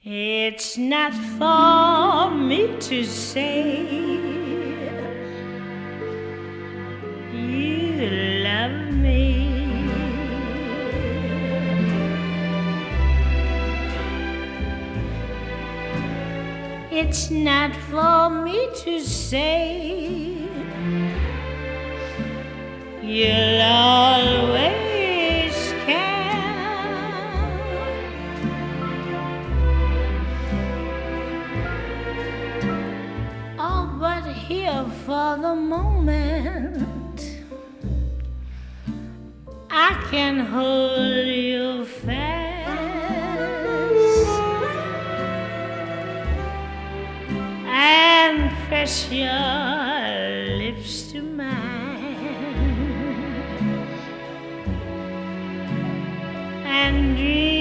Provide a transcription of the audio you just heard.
It's not for me to say you love me. It's not for me to say you'll always care. Oh, but here for the moment, I can hold you fast and press your lips to mine and dream